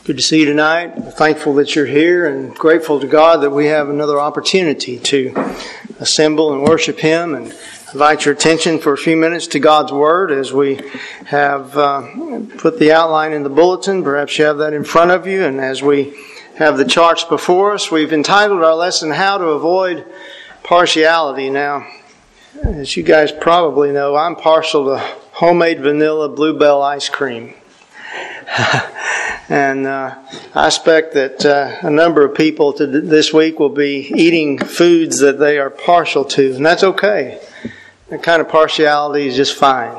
Good to see you tonight. We're thankful that you're here and grateful to God that we have another opportunity to assemble and worship Him, and invite your attention for a few minutes to God's Word as we have put the outline in the bulletin. Perhaps you have that in front of you, and as we have the charts before us, we've entitled our lesson, How to Avoid Partiality. Now, as you guys probably know, I'm partial to homemade vanilla Bluebell ice cream. And I expect that a number of people this week will be eating foods that they are partial to, and that's okay. That kind of partiality is just fine.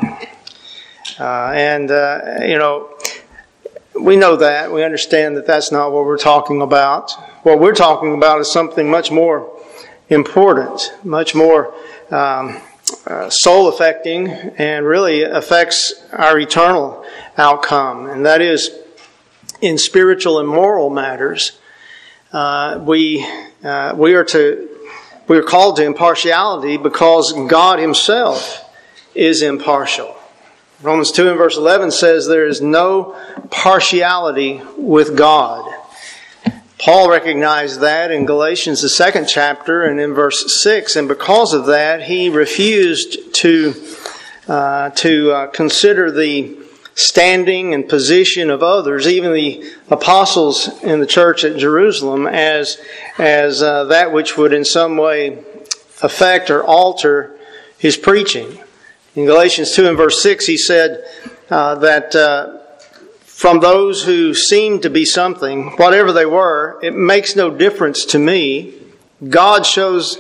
We know that. We understand that that's not what we're talking about. What we're talking about is something much more important, much more soul-affecting, and really affects our eternal outcome, and that is in spiritual and moral matters. We are called to impartiality because God Himself is impartial. Romans 2 and verse 11 says there is no partiality with God. Paul recognized that in Galatians, the 2nd chapter, and in verse 6, and because of that, he refused to consider the standing and position of others, even the apostles in the church at Jerusalem, as that which would in some way affect or alter his preaching. In Galatians 2 and verse 6, he said that from those who seemed to be something, whatever they were, it makes no difference to me. God shows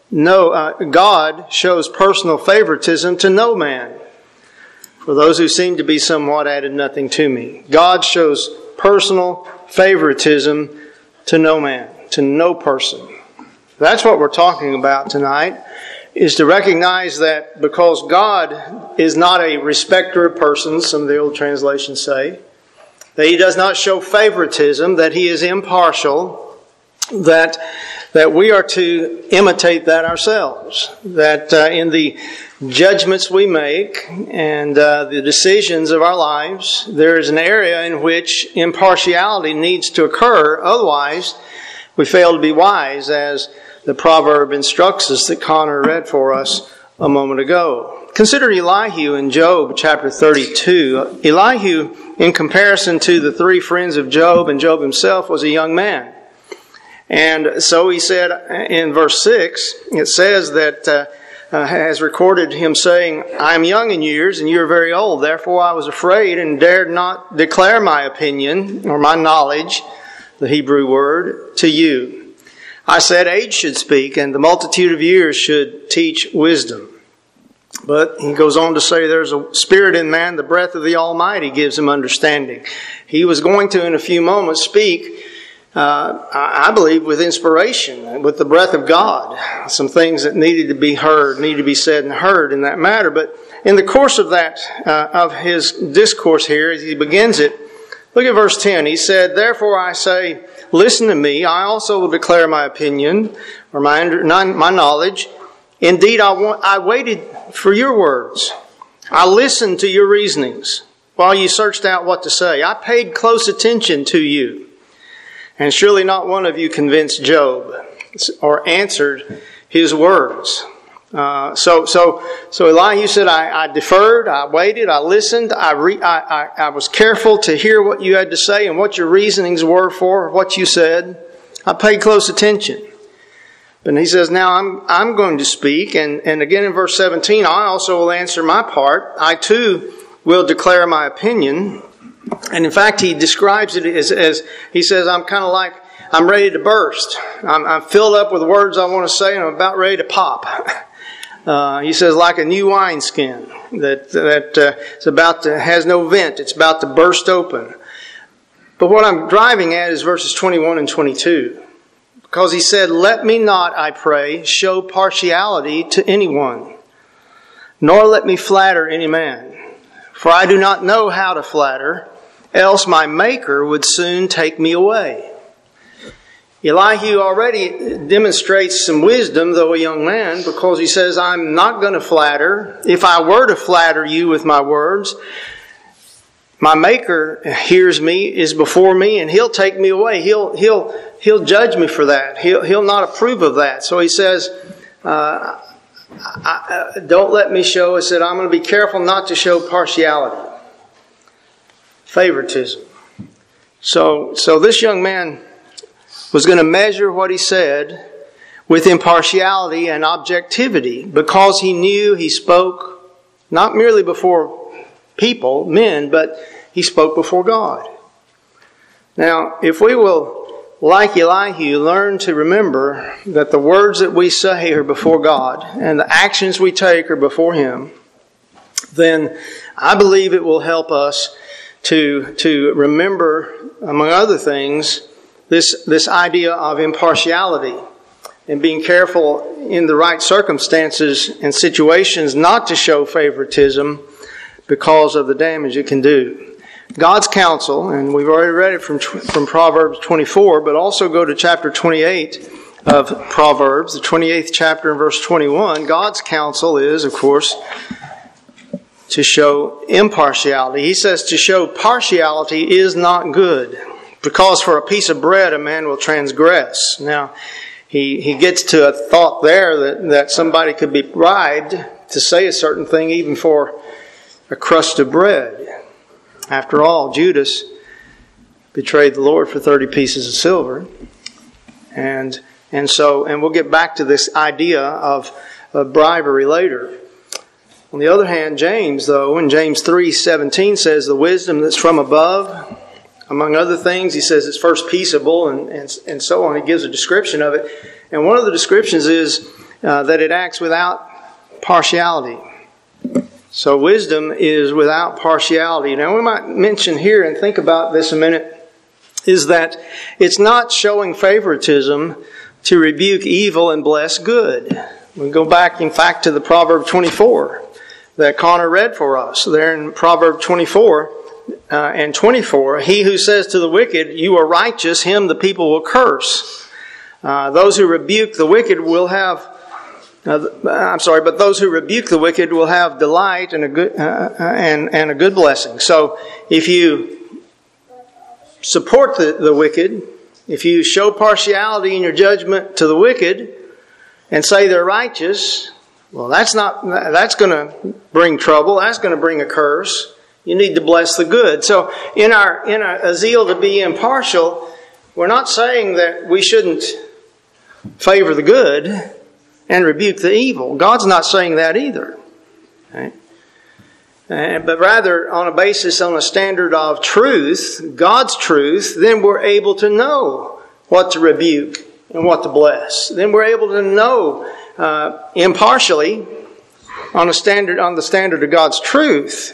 personal favoritism to no man. For those who seem to be somewhat added nothing to me. God shows personal favoritism to no man, to no person. That's what we're talking about tonight, is to recognize that because God is not a respecter of persons, some of the old translations say, that He does not show favoritism, that He is impartial, that we are to imitate that ourselves. That in the judgments we make and the decisions of our lives, there is an area in which impartiality needs to occur. Otherwise, we fail to be wise, as the proverb instructs us that Connor read for us a moment ago. Consider Elihu in Job chapter 32. Elihu, in comparison to the three friends of Job and Job himself, was a young man. And so he said in verse 6, it says that has recorded him saying, I am young in years and you are very old. Therefore I was afraid and dared not declare my opinion or my knowledge, the Hebrew word, to you. I said age should speak and the multitude of years should teach wisdom. But he goes on to say there's a spirit in man, the breath of the Almighty gives him understanding. He was going to in a few moments speak, I believe, with inspiration, with the breath of God. Some things that needed to be heard, need to be said and heard in that matter. But in the course of that, of his discourse here, as he begins it, look at verse 10. He said, Therefore I say, listen to me. I also will declare my opinion, or my knowledge. Indeed, I waited for your words. I listened to your reasonings while you searched out what to say. I paid close attention to you. And surely not one of you convinced Job or answered his words. So Elihu said, I deferred, I waited, I listened, I was careful to hear what you had to say and what your reasonings were for what you said. I paid close attention. But he says, now I'm going to speak. And again in verse 17, I also will answer my part. I too will declare my opinion. And in fact, he describes it as he says, I'm ready to burst. I'm filled up with words I want to say, and I'm about ready to pop. He says, like a new wineskin that has no vent. It's about to burst open. But what I'm driving at is verses 21 and 22. Because he said, let me not, I pray, show partiality to anyone, nor let me flatter any man. For I do not know how to flatter, else my Maker would soon take me away. Elihu already demonstrates some wisdom, though a young man, because he says, I'm not going to flatter. If I were to flatter you with my words, My Maker hears me, is before me, and He'll take me away. He'll judge me for that. He'll not approve of that. So He says, don't let me show. He said, I'm going to be careful not to show partiality, favoritism. So this young man was going to measure what he said with impartiality and objectivity, because he knew he spoke not merely before people, men, but he spoke before God. Now, if we will, like Elihu, learn to remember that the words that we say are before God and the actions we take are before Him, then I believe it will help us to remember, among other things, this idea of impartiality and being careful in the right circumstances and situations not to show favoritism because of the damage it can do. God's counsel, and we've already read it from Proverbs 24, but also go to chapter 28 of Proverbs, the 28th chapter and verse 21. God's counsel is, of course, to show impartiality. He says to show partiality is not good, because for a piece of bread a man will transgress. Now, he gets to a thought there that somebody could be bribed to say a certain thing even for a crust of bread. After all, Judas betrayed the Lord for 30 pieces of silver. And we'll get back to this idea of bribery later. On the other hand, James, though, in James 3:17 says the wisdom that's from above, among other things, he says it's first peaceable and so on. He gives a description of it. And one of the descriptions is that it acts without partiality. So wisdom is without partiality. Now we might mention here and think about this a minute, is that it's not showing favoritism to rebuke evil and bless good. We go back, in fact, to the Proverb 24 that Connor read for us. There in Proverb 24 and 24, he who says to the wicked, you are righteous, him the people will curse. Those who rebuke the wicked will have but those who rebuke the wicked will have delight and a good blessing. So if you support the wicked, if you show partiality in your judgment to the wicked and say they're righteous, well, that's going to bring trouble. That's going to bring a curse. You need to bless the good. So in a zeal to be impartial, we're not saying that we shouldn't favor the good and rebuke the evil. God's not saying that either. Okay? But rather, on a standard of truth, God's truth, then we're able to know what to rebuke and what to bless. Then we're able to know impartially on the standard of God's truth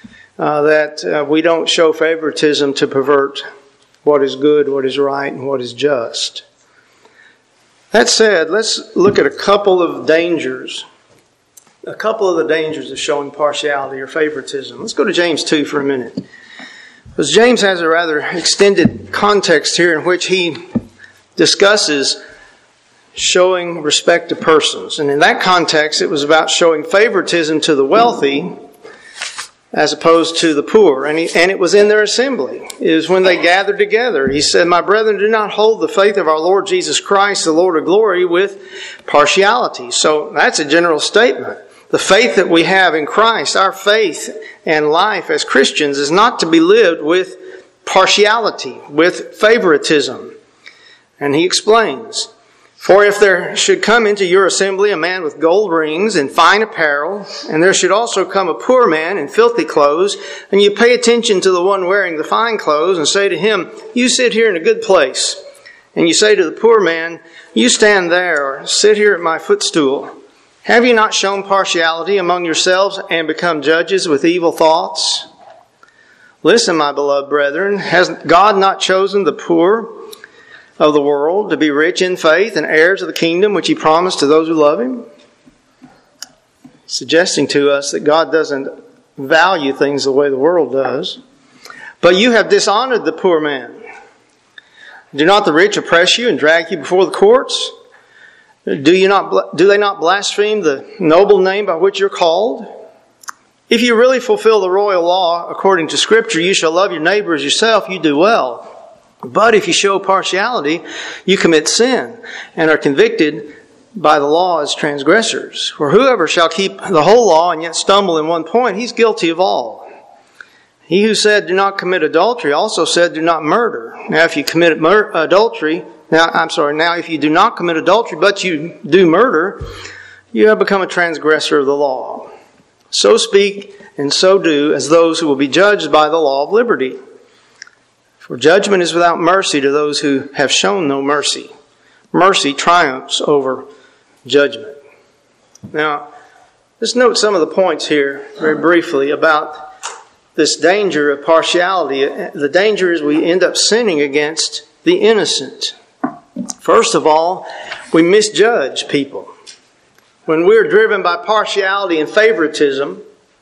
that we don't show favoritism to pervert what is good, what is right, and what is just. That said, let's look at a couple of the dangers of showing partiality or favoritism. Let's go to James 2 for a minute. Because James has a rather extended context here in which he discusses showing respect to persons. And in that context, it was about showing favoritism to the wealthy as opposed to the poor. And it was in their assembly. It was when they gathered together. He said, my brethren, do not hold the faith of our Lord Jesus Christ, the Lord of glory, with partiality. So that's a general statement. The faith that we have in Christ, our faith and life as Christians, is not to be lived with partiality, with favoritism. And he explains, for if there should come into your assembly a man with gold rings and fine apparel, and there should also come a poor man in filthy clothes, and you pay attention to the one wearing the fine clothes and say to him, you sit here in a good place. And you say to the poor man, you stand there or sit here at my footstool. Have you not shown partiality among yourselves and become judges with evil thoughts? Listen, my beloved brethren, has God not chosen the poor of the world to be rich in faith and heirs of the kingdom which He promised to those who love Him? Suggesting to us that God doesn't value things the way the world does. But you have dishonored the poor man. Do not the rich oppress you and drag you before the courts? Do they not blaspheme the noble name by which you're called? If you really fulfill the royal law according to Scripture, you shall love your neighbor as yourself, you do well. But if you show partiality, you commit sin and are convicted by the law as transgressors. For whoever shall keep the whole law and yet stumble in one point, he's guilty of all. He who said, do not commit adultery, also said, do not murder. Now if you commit adultery, now if you do not commit adultery, but you do murder, you have become a transgressor of the law. So speak and so do as those who will be judged by the law of liberty. For judgment is without mercy to those who have shown no mercy. Mercy triumphs over judgment. Now, let's note some of the points here very briefly about this danger of partiality. The danger is we end up sinning against the innocent. First of all, we misjudge people. When we're driven by partiality and favoritism,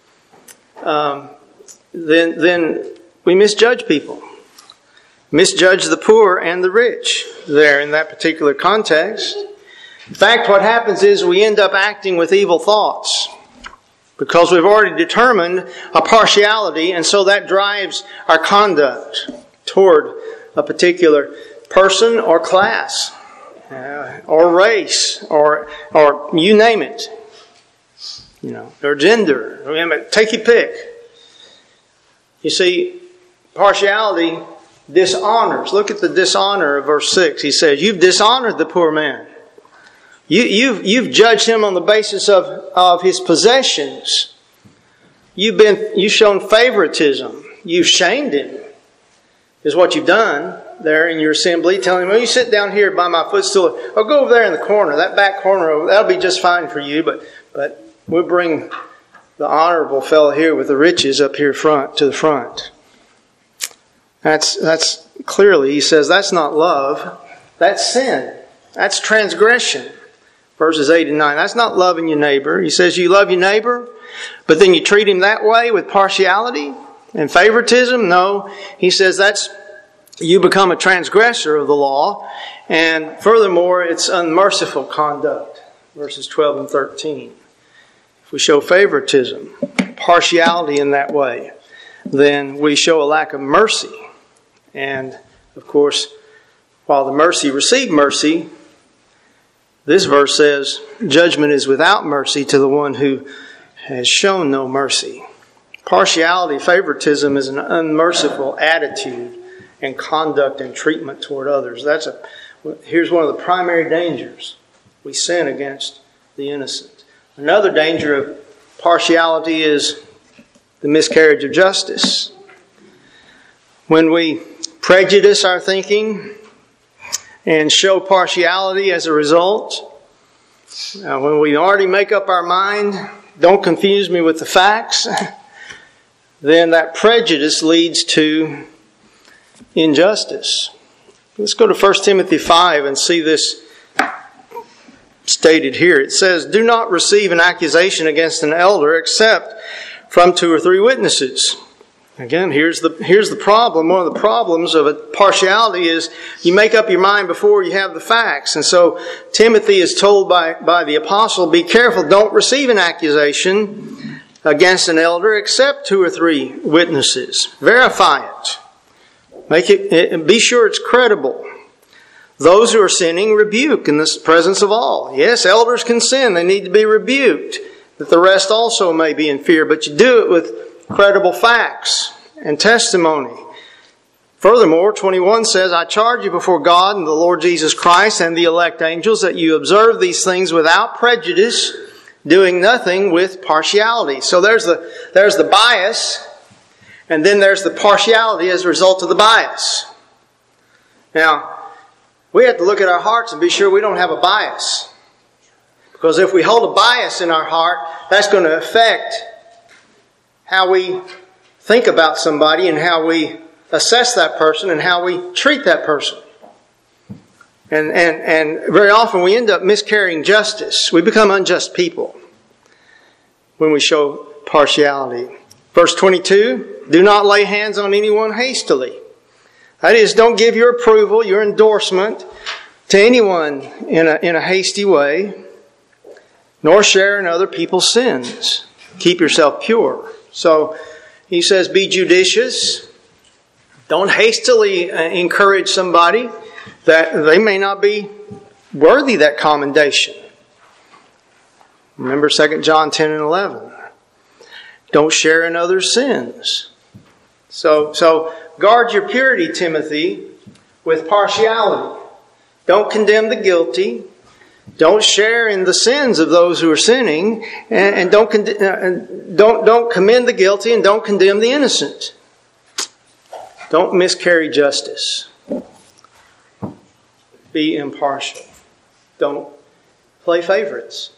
then we misjudge people. Misjudge the poor and the rich there in that particular context. In fact, what happens is we end up acting with evil thoughts because we've already determined a partiality, and so that drives our conduct toward a particular person or class or race or you name it, or gender. Take your pick. You see, partiality dishonors. Look at the dishonor of verse 6. He says, you've dishonored the poor man. You've judged him on the basis of his possessions. You've shown favoritism. You've shamed him, is what you've done there in your assembly, telling him, well, you sit down here by my footstool. I'll go over there in the corner, that back corner, that'll be just fine for you, but we'll bring the honorable fellow here with the riches up here front to the front. That's clearly, he says, that's not love. That's sin. That's transgression. Verses 8 and 9. That's not loving your neighbor. He says you love your neighbor, but then you treat him that way with partiality and favoritism. No, he says you become a transgressor of the law. And furthermore, it's unmerciful conduct. Verses 12 and 13. If we show favoritism, partiality in that way, then we show a lack of mercy. And, of course, while the mercy received mercy, this verse says judgment is without mercy to the one who has shown no mercy. Partiality, favoritism is an unmerciful attitude and conduct and treatment toward others. Here's one of the primary dangers. We sin against the innocent. Another danger of partiality is the miscarriage of justice. When we prejudice our thinking and show partiality as a result, when we already make up our mind, don't confuse me with the facts, then that prejudice leads to injustice. Let's go to 1 Timothy 5 and see this stated here. It says, do not receive an accusation against an elder except from 2 or 3 witnesses. Again, here's the problem. One of the problems of a partiality is you make up your mind before you have the facts. And so Timothy is told by the apostle, be careful, don't receive an accusation against an elder except 2 or 3 witnesses. Verify it. Be sure it's credible. Those who are sinning, rebuke in the presence of all. Yes, elders can sin. They need to be rebuked, that the rest also may be in fear. But you do it with credible facts and testimony. Furthermore, 21 says, I charge you before God and the Lord Jesus Christ and the elect angels that you observe these things without prejudice, doing nothing with partiality. So there's the bias, and then there's the partiality as a result of the bias. Now, we have to look at our hearts and be sure we don't have a bias. Because if we hold a bias in our heart, that's going to affect how we think about somebody and how we assess that person and how we treat that person. And very often we end up miscarrying justice. We become unjust people when we show partiality. Verse 22, do not lay hands on anyone hastily. That is, don't give your approval, your endorsement to anyone in a hasty way, nor share in other people's sins. Keep yourself pure. So he says, be judicious. Don't hastily encourage somebody that they may not be worthy of that commendation. Remember 2 John 10 and 11. Don't share in others' sins. So guard your purity, Timothy, with partiality. Don't condemn the guilty. Don't share in the sins of those who are sinning, and don't commend the guilty, and don't condemn the innocent. Don't miscarry justice. Be impartial. Don't play favorites.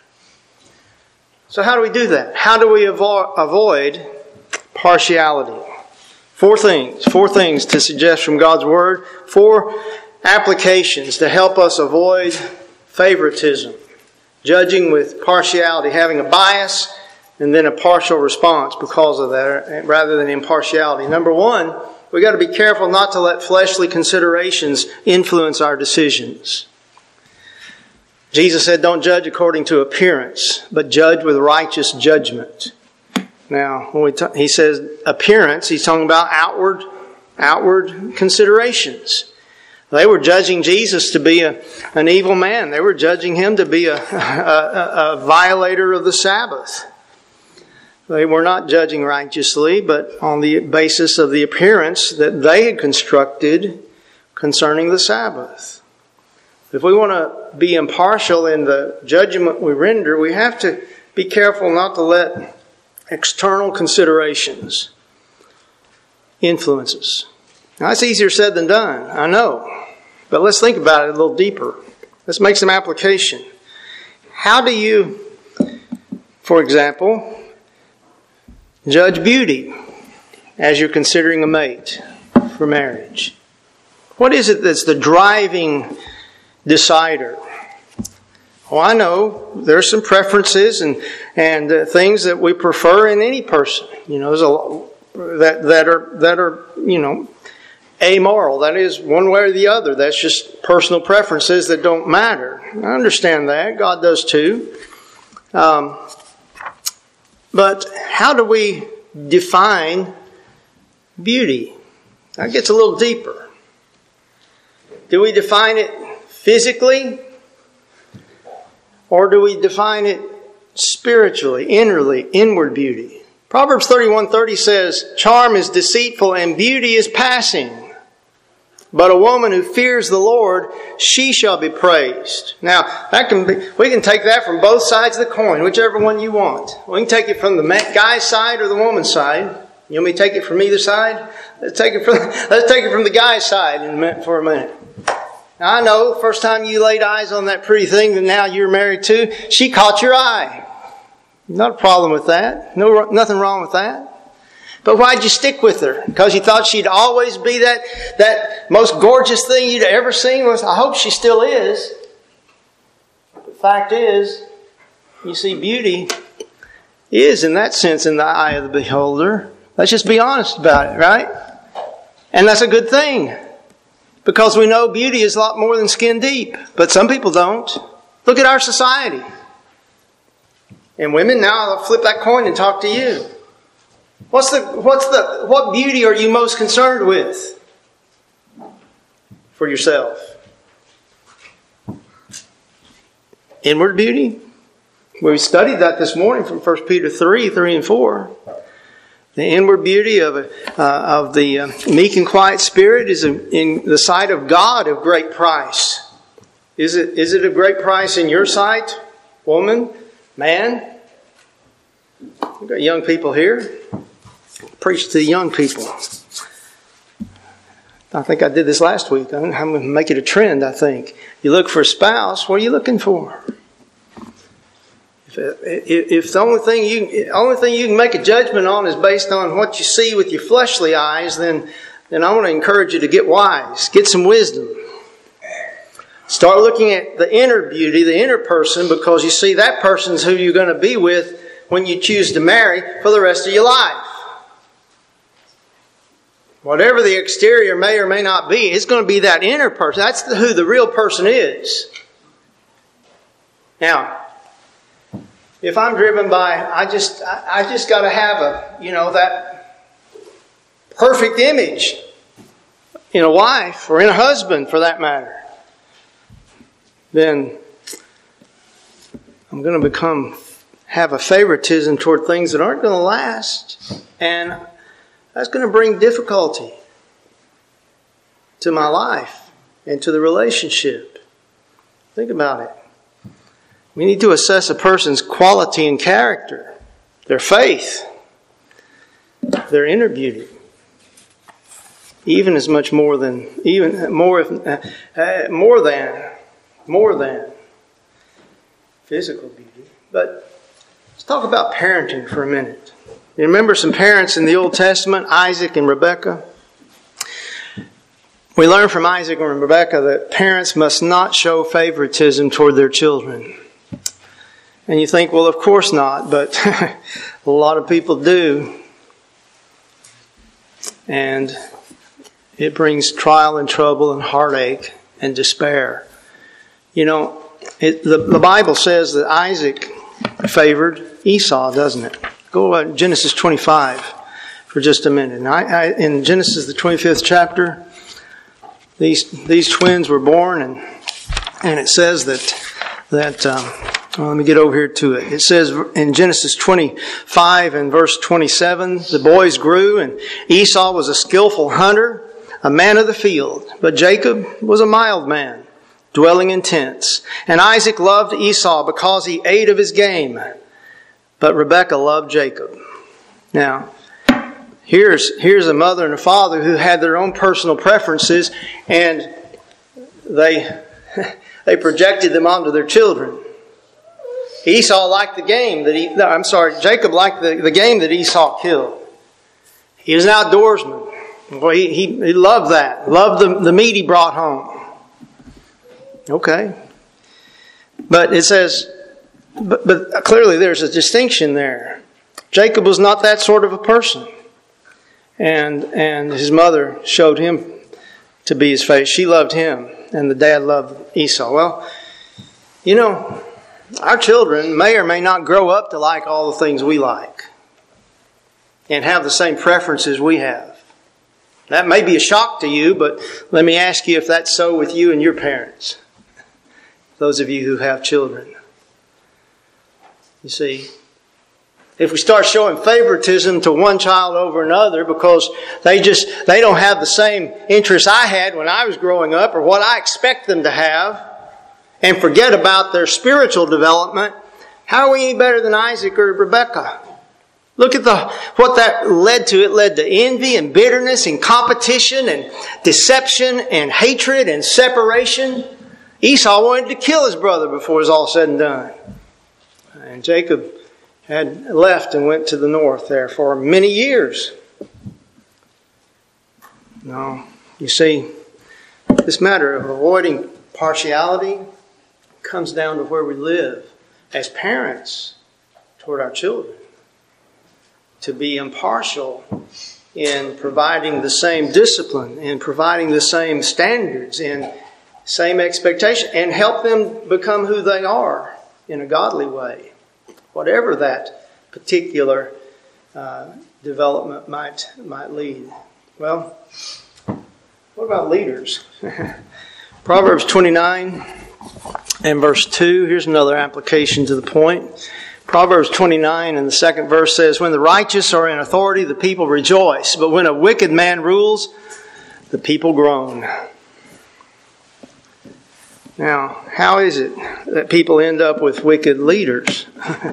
So how do we do that? How do we avoid partiality? Four things to suggest from God's Word. 4 applications to help us avoid favoritism. Judging with partiality, having a bias, and then a partial response because of that, rather than impartiality. Number 1, we've got to be careful not to let fleshly considerations influence our decisions. Jesus said, don't judge according to appearance, but judge with righteous judgment. Now, when he says appearance, he's talking about outward considerations. They were judging Jesus to be an evil man. They were judging him to be a violator of the Sabbath. They were not judging righteously, but on the basis of the appearance that they had constructed concerning the Sabbath. If we want to be impartial in the judgment we render, we have to be careful not to let external considerations influence us. Now, that's easier said than done, I know. But let's think about it a little deeper. Let's make some application. How do you, for example, judge beauty as you're considering a mate for marriage? What is it that's the driving decider? Well, I know there's some preferences and things that we prefer in any person. You know, there's a lot that are amoral. That is, one way or the other. That's just personal preferences that don't matter. I understand that. God does too. But how do we define beauty? That gets a little deeper. Do we define it physically? Or do we define it spiritually, inward beauty? Proverbs 31:30 says, charm is deceitful and beauty is passing. But a woman who fears the Lord, she shall be praised. Now, we can take that from both sides of the coin, whichever one you want. We can take it from the guy's side or the woman's side. You want me to take it from either side? Let's take it from the guy's side for a minute. Now, I know the first time you laid eyes on that pretty thing that now you're married to, she caught your eye. Not a problem with that. Nothing wrong with that. But why'd you stick with her? Because you thought she'd always be that most gorgeous thing you'd ever seen? I hope she still is. The fact is, you see, beauty is, in that sense, in the eye of the beholder. Let's just be honest about it, right? And that's a good thing. Because we know beauty is a lot more than skin deep. But some people don't. Look at our society. And women, now I'll flip that coin and talk to you. What beauty are you most concerned with for yourself? Inward beauty? We studied that this morning from 1 Peter 3 and 4. The inward beauty of the meek and quiet spirit is in the sight of God of great price. Is it of great price in your sight, woman, man? We've got young people here. Preach to the young people. I think I did this last week. I'm going to make it a trend, I think. You look for a spouse, what are you looking for? If the only thing you can make a judgment on is based on what you see with your fleshly eyes, then I want to encourage you to get wise. Get some wisdom. Start looking at the inner beauty, the inner person, because you see that person's who you're going to be with when you choose to marry for the rest of your life. Whatever the exterior may or may not be, it's going to be that inner person. That's who the real person is. Now, if I'm driven by, I just got to have that perfect image in a wife or in a husband for that matter, then I'm going to have a favoritism toward things that aren't going to last. And that's going to bring difficulty to my life and to the relationship. Think about it. We need to assess a person's quality and character, their faith, their inner beauty, even as much more than physical beauty. But let's talk about parenting for a minute. You remember some parents in the Old Testament, Isaac and Rebekah? We learn from Isaac and Rebekah that parents must not show favoritism toward their children. And you think, well, of course not, but a lot of people do. And it brings trial and trouble and heartache and despair. The Bible says that Isaac favored Esau, doesn't it? Go to Genesis 25 for just a minute. In Genesis, the 25th chapter, these twins were born, and it says that let me get over here to it. It says in Genesis 25 and verse 27, the boys grew, and Esau was a skillful hunter, a man of the field, but Jacob was a mild man, dwelling in tents. And Isaac loved Esau because he ate of his game, but Rebekah loved Jacob. Now, here's a mother and a father who had their own personal preferences, and they projected them onto their children. Jacob liked the game that Esau killed. He was an outdoorsman. Well, he loved that. Loved the meat he brought home. Okay. But it says, but clearly there's a distinction there. Jacob was not that sort of a person. And his mother showed him to be his favorite. She loved him, and the dad loved Esau. Well, our children may or may not grow up to like all the things we like and have the same preferences we have. That may be a shock to you, but let me ask you if that's so with you and your parents. Those of you who have children. You see, if we start showing favoritism to one child over another because they don't have the same interests I had when I was growing up or what I expect them to have, and forget about their spiritual development, how are we any better than Isaac or Rebekah? Look at what that led to. It led to envy and bitterness and competition and deception and hatred and separation. Esau wanted to kill his brother before it was all said and done. And Jacob had left and went to the north there for many years. No, you see, this matter of avoiding partiality comes down to where we live as parents toward our children. To be impartial in providing the same discipline, in providing the same standards, and same expectation, and help them become who they are in a godly way, whatever that particular development might lead. Well, what about leaders? Proverbs 29 and verse 2. Here's another application to the point. Proverbs 29 and the second verse says, when the righteous are in authority, the people rejoice. But when a wicked man rules, the people groan. Now, how is it that people end up with wicked leaders?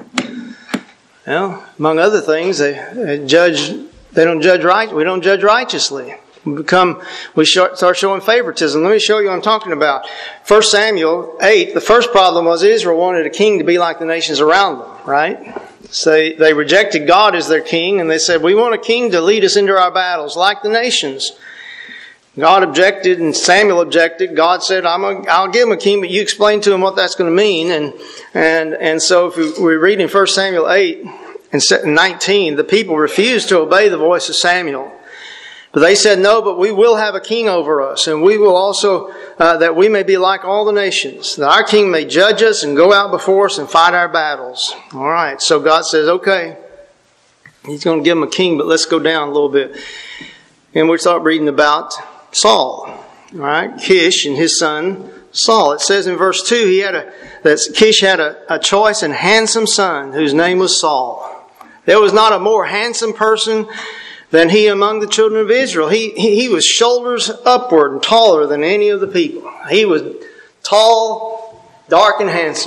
Well, among other things, we don't judge righteously. We start showing favoritism. Let me show you what I'm talking about. 1 Samuel 8, the first problem was Israel wanted a king to be like the nations around them, right? So they rejected God as their king, and they said, we want a king to lead us into our battles like the nations. God objected, and Samuel objected. God said, I'll give him a king, but you explain to him what that's going to mean. And so if we read in 1 Samuel 8 and 19, the people refused to obey the voice of Samuel. But they said, no, but we will have a king over us, and we will also, that we may be like all the nations, that our king may judge us and go out before us and fight our battles. All right, so God says, okay, He's going to give them a king, but let's go down a little bit. And we start reading about Saul, all right, Kish and his son Saul. It says in verse 2, that Kish had a choice and handsome son whose name was Saul. There was not a more handsome person than he among the children of Israel. He was shoulders upward and taller than any of the people. He was tall, dark, and handsome.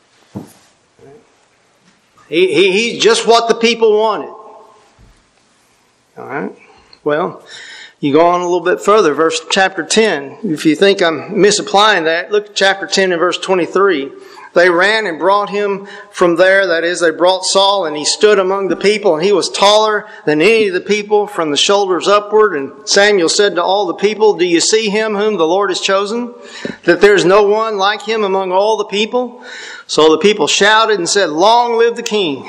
He's just what the people wanted. All right. Well, you go on a little bit further, chapter 10. If you think I'm misapplying that, look at chapter 10 and verse 23. They ran and brought him from there. That is, they brought Saul, and he stood among the people, and he was taller than any of the people from the shoulders upward. And Samuel said to all the people, do you see him whom the Lord has chosen? That there's no one like him among all the people? So the people shouted and said, long live the king.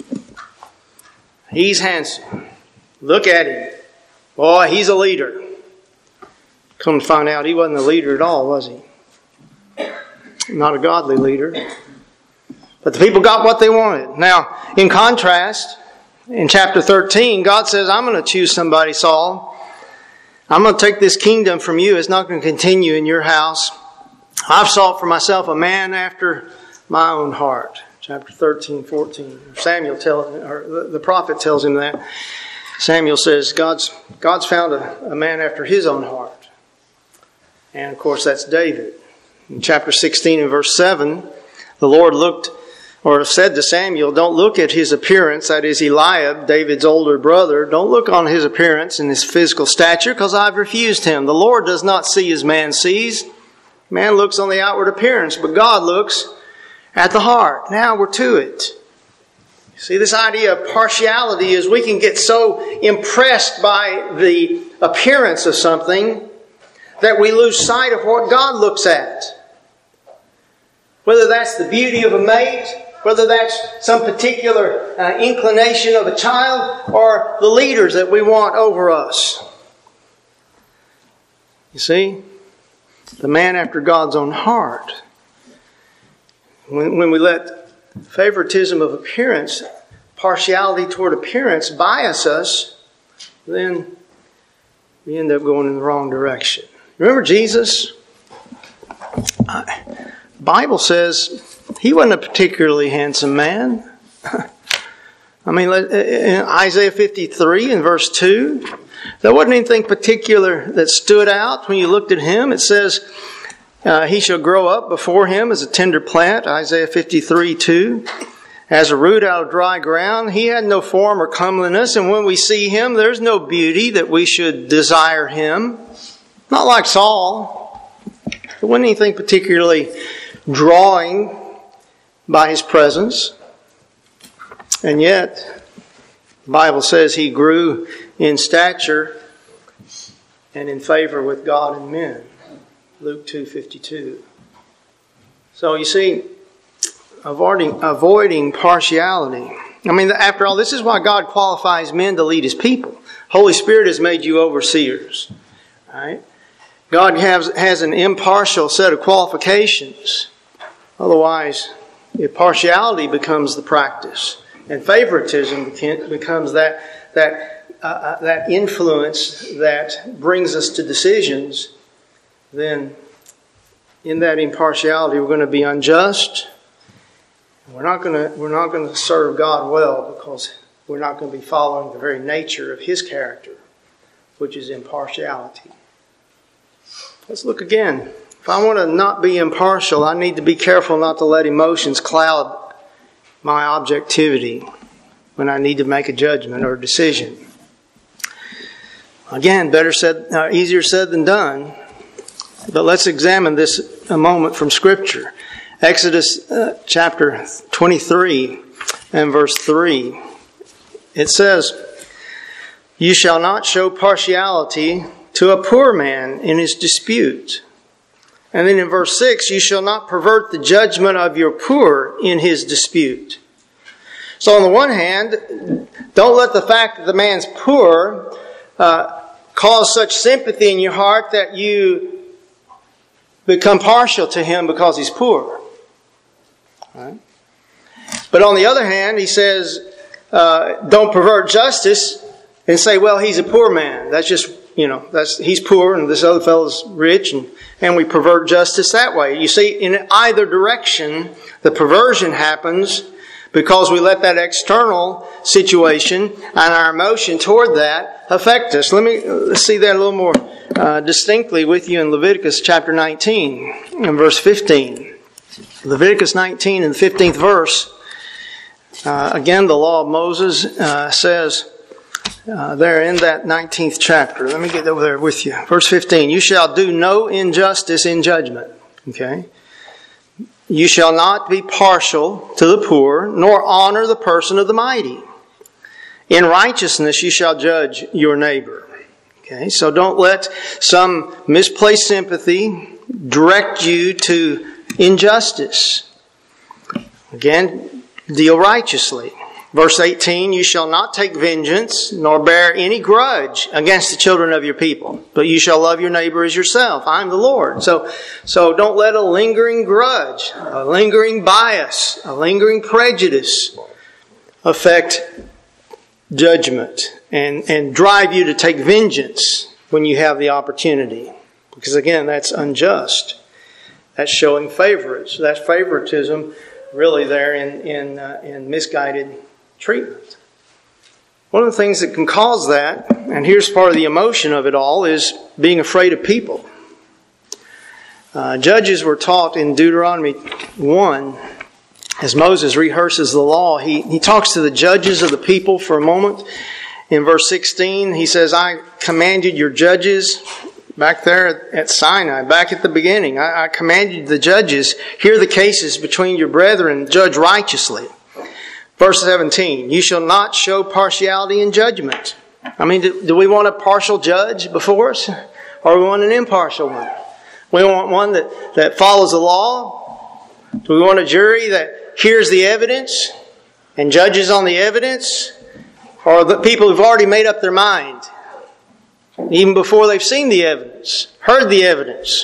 He's handsome. Look at him. Boy, he's a leader. Come to find out, he wasn't a leader at all, was he? Not a godly leader. But the people got what they wanted. Now, in contrast, in chapter 13, God says, I'm going to choose somebody, Saul. I'm going to take this kingdom from you. It's not going to continue in your house. I've sought for myself a man after my own heart. Chapter 13, 14. The prophet tells him that. Samuel says, God's found a man after his own heart. And of course, that's David. In chapter 16 and verse 7, the Lord said to Samuel, don't look at his appearance, that is Eliab, David's older brother. Don't look on his appearance and his physical stature, because I've refused him. The Lord does not see as man sees. Man looks on the outward appearance, but God looks at the heart. Now we're to it. See, this idea of partiality is we can get so impressed by the appearance of something that we lose sight of what God looks at. Whether that's the beauty of a mate, whether that's some particular inclination of a child, or the leaders that we want over us. You see, the man after God's own heart. When we let favoritism of appearance, partiality toward appearance bias us, then we end up going in the wrong direction. Remember Jesus? The Bible says he wasn't a particularly handsome man. I mean, in Isaiah 53 in verse 2, there wasn't anything particular that stood out when you looked at him. It says, he shall grow up before him as a tender plant, Isaiah 53, 2. As a root out of dry ground, he had no form or comeliness, and when we see him, there's no beauty that we should desire him. Not like Saul. There wasn't anything particularly drawing by his presence. And yet, the Bible says he grew in stature and in favor with God and men. Luke 2:52. So you see, avoiding partiality. I mean, after all, this is why God qualifies men to lead His people. Holy Spirit has made you overseers. Right? God has an impartial set of qualifications. Otherwise, if partiality becomes the practice, and favoritism becomes that influence that brings us to decisions, then in that impartiality we're going to be unjust. We're not going to serve God well, because we're not going to be following the very nature of His character, which is impartiality. Let's look again. If I want to not be impartial, I need to be careful not to let emotions cloud my objectivity when I need to make a judgment or a decision. Again, easier said than done. But let's examine this a moment from Scripture. Exodus chapter 23 and verse 3. It says, "You shall not show partiality to a poor man in his dispute." And then in verse 6, "You shall not pervert the judgment of your poor in his dispute." So on the one hand, don't let the fact that the man's poor cause such sympathy in your heart that you become partial to him because he's poor. Right? But on the other hand, he says, don't pervert justice and say, well, he's a poor man. That's just, he's poor and this other fellow's rich, and we pervert justice that way. You see, in either direction, the perversion happens because we let that external situation and our emotion toward that affect us. Let's see that a little more distinctly with you in Leviticus chapter 19 and verse 15. Leviticus 19 and the 15th verse. Again, the law of Moses says there in that 19th chapter. Let me get over there with you. Verse 15. You shall do no injustice in judgment. Okay. You shall not be partial to the poor, nor honor the person of the mighty. In righteousness you shall judge your neighbor. Okay, so don't let some misplaced sympathy direct you to injustice. Again, deal righteously. Verse 18, you shall not take vengeance, nor bear any grudge against the children of your people, but you shall love your neighbor as yourself. I am the Lord. So don't let a lingering grudge, a lingering bias, a lingering prejudice affect judgment and drive you to take vengeance when you have the opportunity. Because again, that's unjust. That's showing favoritism. That's favoritism really there in misguided treatment. One of the things that can cause that, and here's part of the emotion of it all, is being afraid of people. Judges were taught in Deuteronomy 1, as Moses rehearses the law, he talks to the judges of the people for a moment. In verse 16, he says, I commanded your judges back there at Sinai, back at the beginning. I commanded the judges, hear the cases between your brethren, judge righteously. Verse 17, you shall not show partiality in judgment. I mean, do we want a partial judge before us? Or we want an impartial one? We want one that follows the law? Do we want a jury that hears the evidence and judges on the evidence? Or the people who've already made up their mind, even before they've seen the evidence, heard the evidence?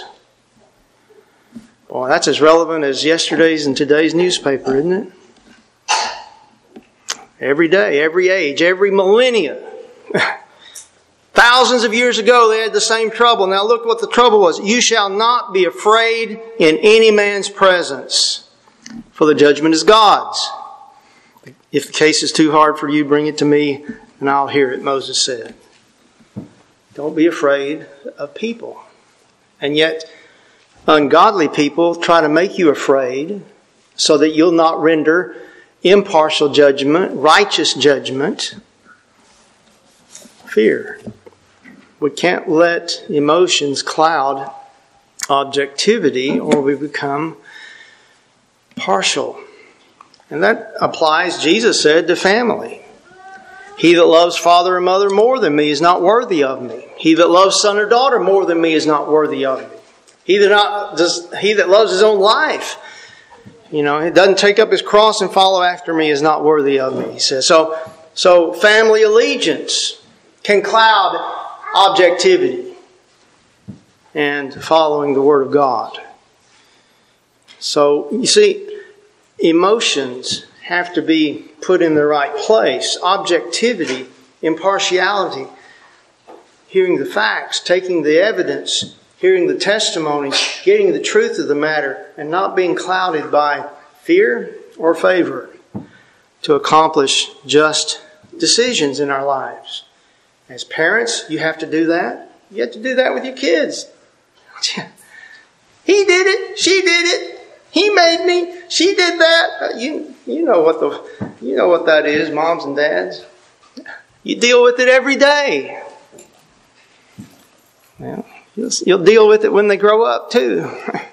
Boy, that's as relevant as yesterday's and today's newspaper, isn't it? Every day, every age, every millennia. Thousands of years ago, they had the same trouble. Now look what the trouble was. You shall not be afraid in any man's presence, for the judgment is God's. If the case is too hard for you, bring it to me and I'll hear it, Moses said. Don't be afraid of people. And yet, ungodly people try to make you afraid so that you'll not render impartial judgment, righteous judgment. Fear. We can't let emotions cloud objectivity or we become partial. And that applies, Jesus said, to family. He that loves father and mother more than me is not worthy of me. He that loves son or daughter more than me is not worthy of me. He that loves his own life, he doesn't take up his cross and follow after me is not worthy of me, he says. So family allegiance can cloud objectivity and following the Word of God. So, you see, emotions have to be put in the right place. Objectivity, impartiality, hearing the facts, taking the evidence, hearing the testimony, getting the truth of the matter, and not being clouded by fear or favor to accomplish just decisions in our lives. As parents, you have to do that. You have to do that with your kids. He did it. She did it. He made me. She did that. You know what that is, moms and dads. You deal with it every day. Well, you'll deal with it when they grow up too.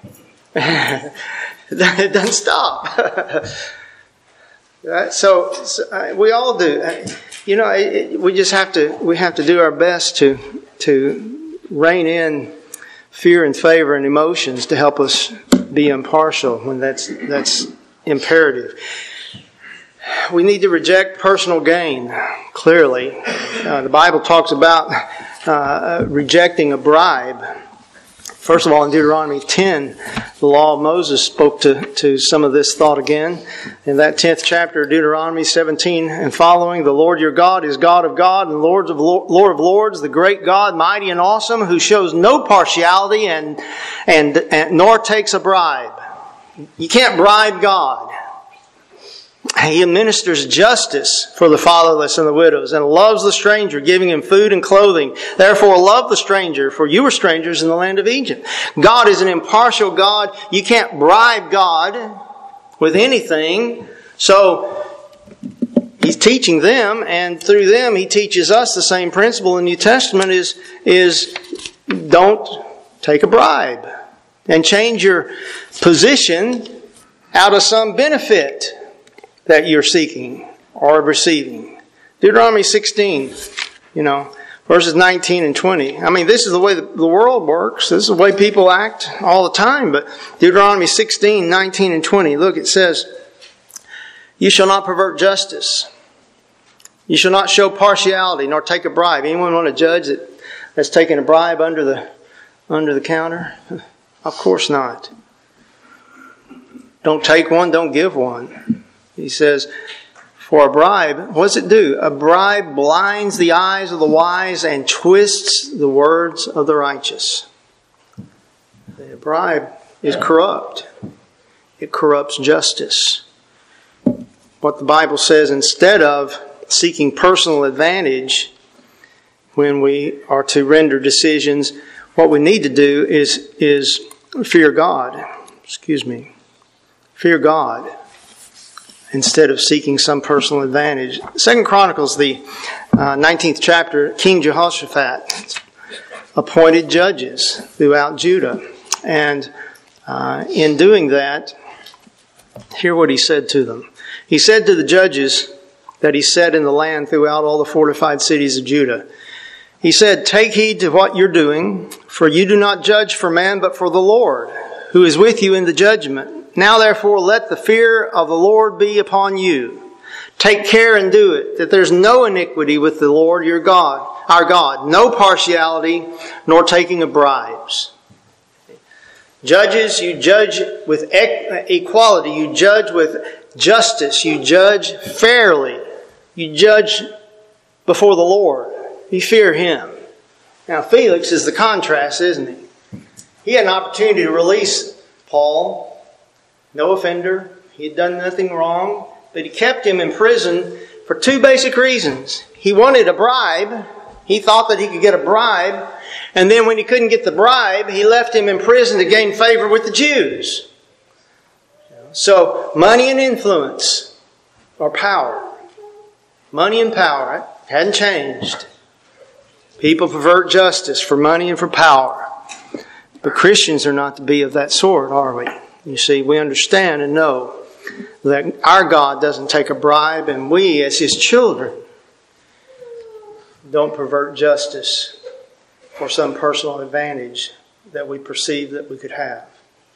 It doesn't stop. Right? So we all do. We just have to do our best to rein in fear and favor and emotions to help us be impartial when that's imperative. We need to reject personal gain, clearly. The Bible talks about rejecting a bribe. First of all, in Deuteronomy 10, the law of Moses spoke to some of this thought again. In that 10th chapter of Deuteronomy 17 and following, the Lord your God is God of God and Lord of Lords, the great God, mighty and awesome, who shows no partiality and nor takes a bribe. You can't bribe God. He administers justice for the fatherless and the widows and loves the stranger, giving him food and clothing. Therefore, love the stranger, for you were strangers in the land of Egypt. God is an impartial God. You can't bribe God with anything. So, He's teaching them, and through them He teaches us the same principle in the New Testament is don't take a bribe and change your position out of some benefit that you're seeking or receiving. Deuteronomy 16, verses 19 and 20. I mean, this is the way the world works. This is the way people act all the time. But Deuteronomy 16, 19 and 20. Look, it says, you shall not pervert justice. You shall not show partiality, nor take a bribe. Anyone want a judge that's taking a bribe under the counter? Of course not. Don't take one, don't give one. He says, for a bribe, what does it do? A bribe blinds the eyes of the wise and twists the words of the righteous. A bribe is corrupt. It corrupts justice. What the Bible says, instead of seeking personal advantage when we are to render decisions, what we need to do is fear God. Fear God, instead of seeking some personal advantage. 2 Chronicles, the 19th chapter, King Jehoshaphat appointed judges throughout Judah. And in doing that, hear what he said to them. He said to the judges that he set in the land throughout all the fortified cities of Judah, he said, take heed to what you're doing, for you do not judge for man, but for the Lord, who is with you in the judgment. Now therefore let the fear of the Lord be upon you. Take care and do it, that there's no iniquity with the Lord your God, our God, no partiality, nor taking of bribes. Judges, you judge with equality, you judge with justice, you judge fairly, you judge before the Lord. You fear Him. Now Felix is the contrast, isn't he? He had an opportunity to release Paul. No offender. He had done nothing wrong. But he kept him in prison for two basic reasons. He wanted a bribe. He thought that he could get a bribe. And then when he couldn't get the bribe, he left him in prison to gain favor with the Jews. So, money and influence or power. Money and power hadn't changed. People pervert justice for money and for power. But Christians are not to be of that sort, are we? You see, we understand and know that our God doesn't take a bribe, and we, as His children, don't pervert justice for some personal advantage that we perceive that we could have.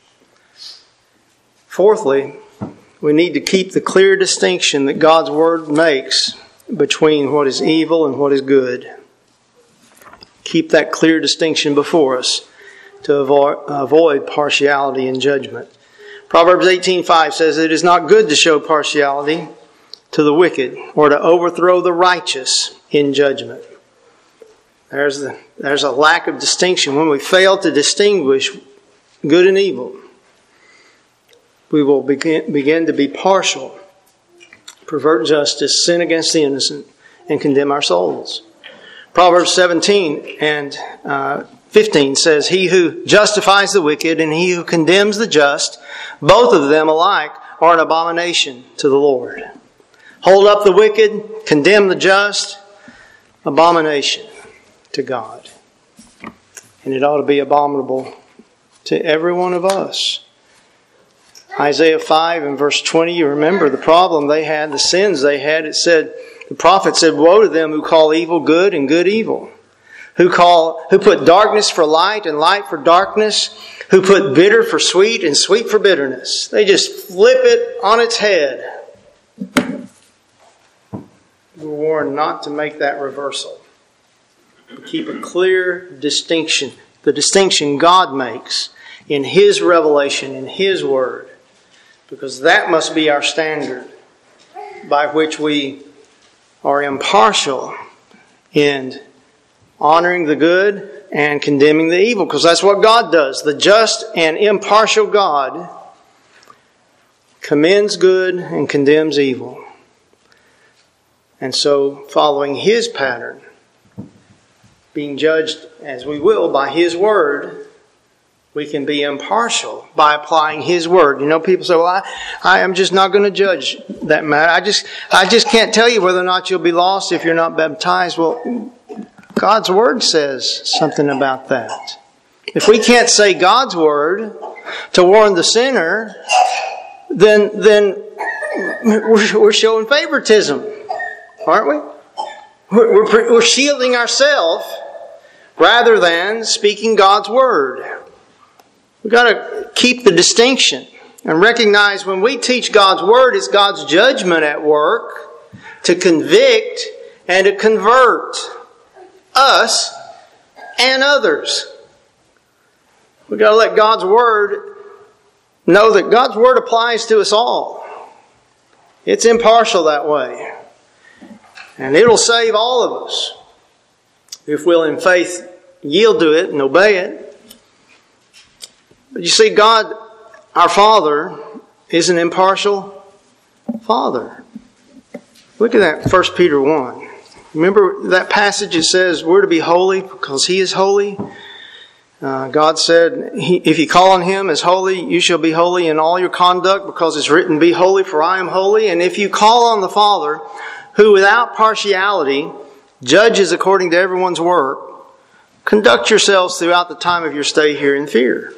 Fourthly, we need to keep the clear distinction that God's Word makes between what is evil and what is good. Keep that clear distinction before us to avoid partiality in judgment. Proverbs 18:5 says, it is not good to show partiality to the wicked or to overthrow the righteous in judgment. There's a lack of distinction. When we fail to distinguish good and evil, we will begin to be partial, pervert justice, sin against the innocent, and condemn our souls. Proverbs 17 and 15 says, he who justifies the wicked and he who condemns the just, both of them alike are an abomination to the Lord. Hold up the wicked, condemn the just, abomination to God. And it ought to be abominable to every one of us. Isaiah 5 and verse 20, you remember the problem they had, the sins they had. It said, the prophet said, woe to them who call evil good and good evil. Who put darkness for light and light for darkness, who put bitter for sweet and sweet for bitterness. They just flip it on its head. We're warned not to make that reversal. Keep a clear distinction, the distinction God makes in His revelation, in His Word, because that must be our standard by which we are impartial in honoring the good and condemning the evil, because that's what God does. The just and impartial God commends good and condemns evil. And so, following His pattern, being judged as we will by His Word, we can be impartial by applying His Word. You know, people say, well, I am just not going to judge that matter. I just can't tell you whether or not you'll be lost if you're not baptized. Well, God's Word says something about that. If we can't say God's Word to warn the sinner, then we're showing favoritism, aren't we? We're shielding ourselves rather than speaking God's Word. We've got to keep the distinction and recognize when we teach God's Word, it's God's judgment at work to convict and to convert us and others. We've got to let God's Word know that God's Word applies to us all. It's impartial that way. And it'll save all of us if we'll in faith yield to it and obey it. But you see, God, our Father, is an impartial Father. Look at that, 1 Peter 1. Remember that passage that says we're to be holy because He is holy? God said, if you call on Him as holy, you shall be holy in all your conduct because it's written, be holy for I am holy. And if you call on the Father, who without partiality judges according to everyone's work, conduct yourselves throughout the time of your stay here in fear.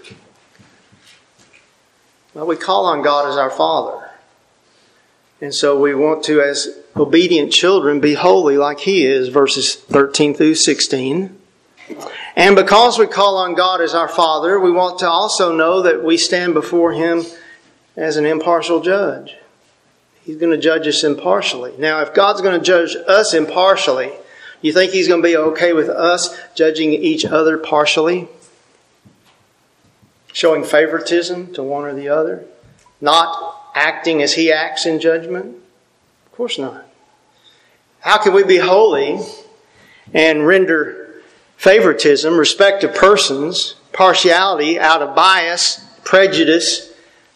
Well, we call on God as our Father. And so we want to, as obedient children, be holy like He is, verses 13 through 16. And because we call on God as our Father, we want to also know that we stand before Him as an impartial judge. He's going to judge us impartially. Now, if God's going to judge us impartially, you think He's going to be okay with us judging each other partially? Showing favoritism to one or the other? Not acting as He acts in judgment? Of course not. How can we be holy and render favoritism, respect to persons, partiality out of bias, prejudice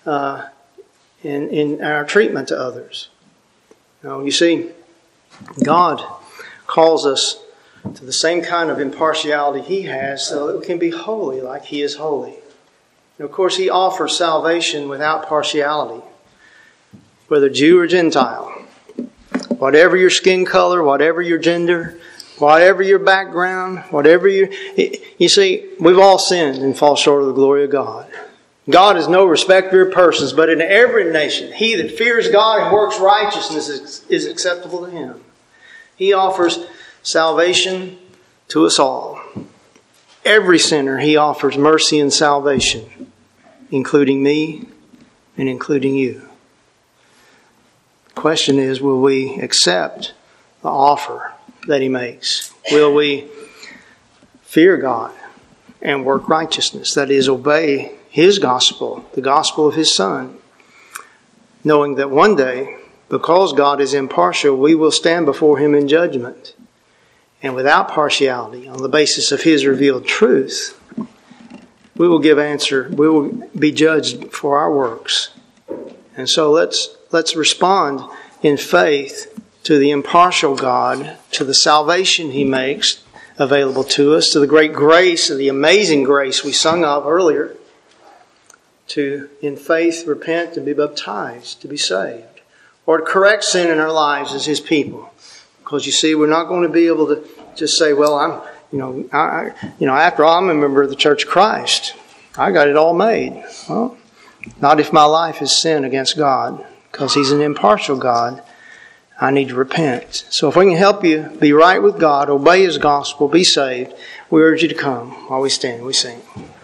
in our treatment to others? Now, you see, God calls us to the same kind of impartiality He has so that we can be holy like He is holy. And of course, He offers salvation without partiality, whether Jew or Gentile. Whatever your skin color, whatever your gender, whatever your background, whatever you see, we've all sinned and fall short of the glory of God. God is no respecter of persons, but in every nation, he that fears God and works righteousness is acceptable to Him. He offers salvation to us all. Every sinner, He offers mercy and salvation, including me and including you. The question is, will we accept the offer that He makes? Will we fear God and work righteousness? That is, obey His gospel, the gospel of His Son, knowing that one day, because God is impartial, we will stand before Him in judgment. And without partiality, on the basis of His revealed truth, we will give answer. We will be judged for our works. And so let's respond in faith to the impartial God, to the salvation He makes available to us, to the great grace, the amazing grace we sung of earlier, to, in faith, repent and be baptized, to be saved, or to correct sin in our lives as His people. Because you see, we're not going to be able to just say, well, after all, I'm a member of the Church of Christ. I got it all made. Well, not if my life is sin against God, because He's an impartial God. I need to repent. So if we can help you be right with God, obey His gospel, be saved, we urge you to come while we stand and we sing.